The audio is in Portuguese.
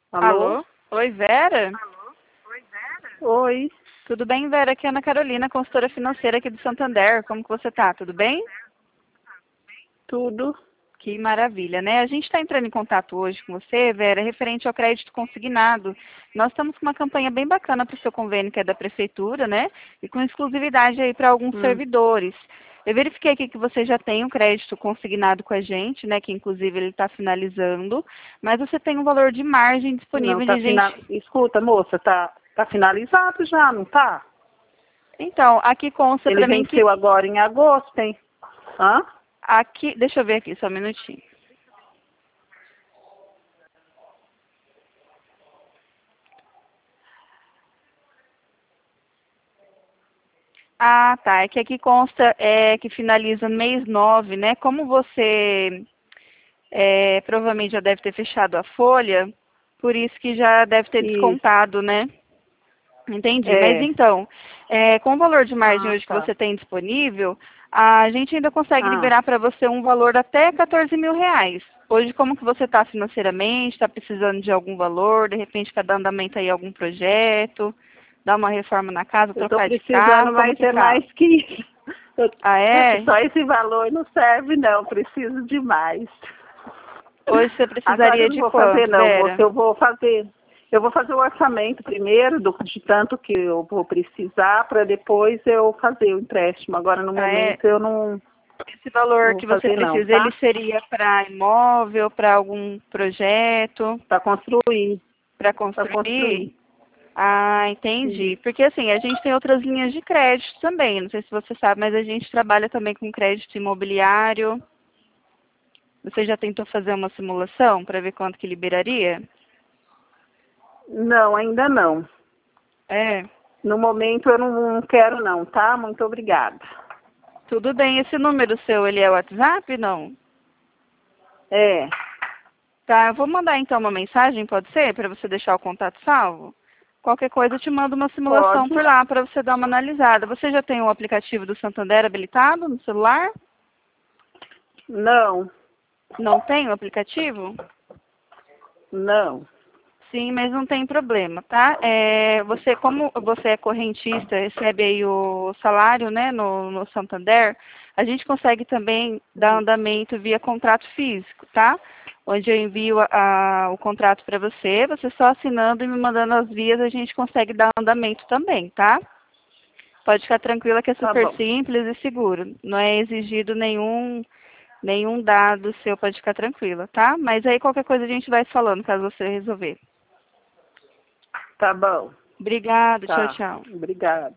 Alô? Alô? Oi, Vera? Oi, Tudo bem, Vera? Aqui é a Ana Carolina, consultora financeira aqui do Santander. Como que você tá? Tudo bem? tudo? Que maravilha, né? A gente está entrando em contato hoje com você, Vera, referente ao crédito consignado. Nós estamos com uma campanha bem bacana para o seu convênio, que é da Prefeitura, né? E com exclusividade aí para alguns Hum. servidores. Eu verifiquei aqui que você já tem um crédito consignado com a gente, né? Que inclusive ele está finalizando. Mas você tem um valor de margem Não, disponível de gente. Escuta, moça, tá finalizado já, não tá? Então, aqui consta Ele para mim que venceu agora em agosto, hein? Hã? aqui, deixa eu ver aqui, só um minutinho. Ah, tá. É que aqui consta que finaliza no mês 9, né? Como você provavelmente já deve ter fechado a folha, por isso que já deve ter Isso. descontado, né? Entendi. Mas É. então, com o valor de margem Ah, hoje que tá. você tem disponível, a gente ainda consegue Ah, liberar para você um valor até 14 mil reais. Hoje, como que você está financeiramente? Está precisando de algum valor? De repente, quer dar andamento aí a algum projeto? Dar uma reforma na casa, eu tô trocar de precisando, carro? Como mas que é tá? mais que isso. Ah, é? Só esse valor não serve, não. Preciso de mais. Hoje você Agora eu precisaria não de vou fazer, quanto, não, moça. Vera? Eu vou fazer o orçamento primeiro de tanto que eu vou precisar para depois eu fazer o empréstimo. Agora, no Ah, é? momento, eu não Esse valor vou que você fazer, não, precisa, ele tá? seria para imóvel, para algum projeto, Para construir. para Para construir? construir. Ah, entendi. Isso. Porque assim, a gente tem outras linhas de crédito também. Não sei se você sabe, mas a gente trabalha também com crédito imobiliário. Você já tentou fazer uma simulação para ver quanto que liberaria? Não, ainda não. É, No momento, eu não quero, não, tá? Muito obrigada. tudo bem. Esse número seu, ele é WhatsApp? Não? É, Tá, eu vou mandar então uma mensagem, pode ser? Para você deixar o contato salvo? Qualquer coisa eu te mando uma simulação pode. por lá para você dar uma analisada. Você já tem o aplicativo do Santander habilitado no celular? Não, Não tem o aplicativo? não. Sim, mas não tem problema, tá? Você, como você é correntista, recebe aí o salário, né, no Santander, a gente consegue também dar andamento via contrato físico, tá? Onde eu envio o contrato para você, você só assinando e me mandando as vias, a gente consegue dar andamento também, tá? Pode ficar tranquila que é Tá super bom. simples e seguro. Não é exigido nenhum dado seu, pode ficar tranquila, tá? Mas aí qualquer coisa a gente vai falando, caso você resolver. Tá bom. Obrigada, tchau, Tá. tchau. Obrigada.